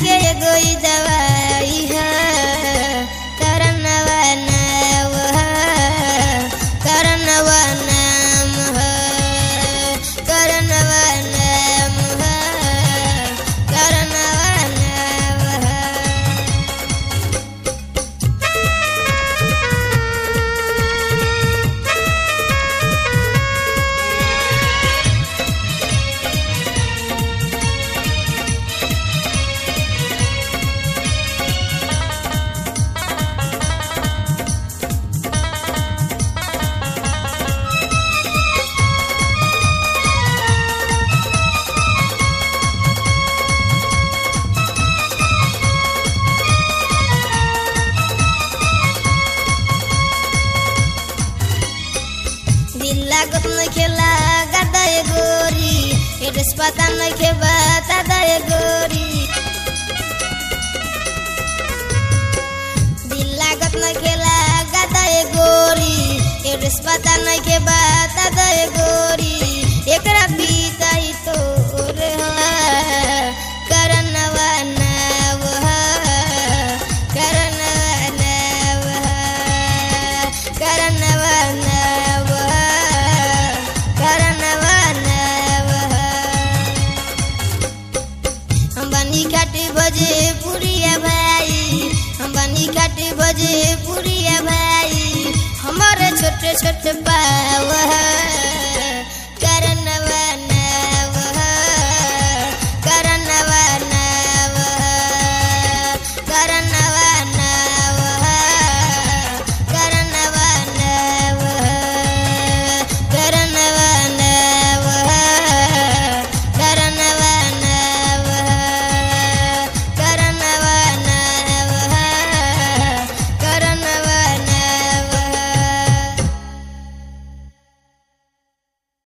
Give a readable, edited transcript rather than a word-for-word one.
के एगो ई दवाई है करनवा नाम है करनवा नाम है करनवा नाम है करनवा नाम है। दिल लागत नइखे लागत ए गोरी एड्रेस पता नइखे बता दे गोरी दिल लागत नइखे लागत ए गोरी एड्रेस पता नइखे बता दे गोरी एकरा पीताई तोर है करनवा नाम है करनवा नाम है करनवा नाम करनवा नाम हम बनी घाटी बजे पुरिया भाई हम बनी घाटी बजे पुरिया भाई हमारे छोटे छोटे पाव है।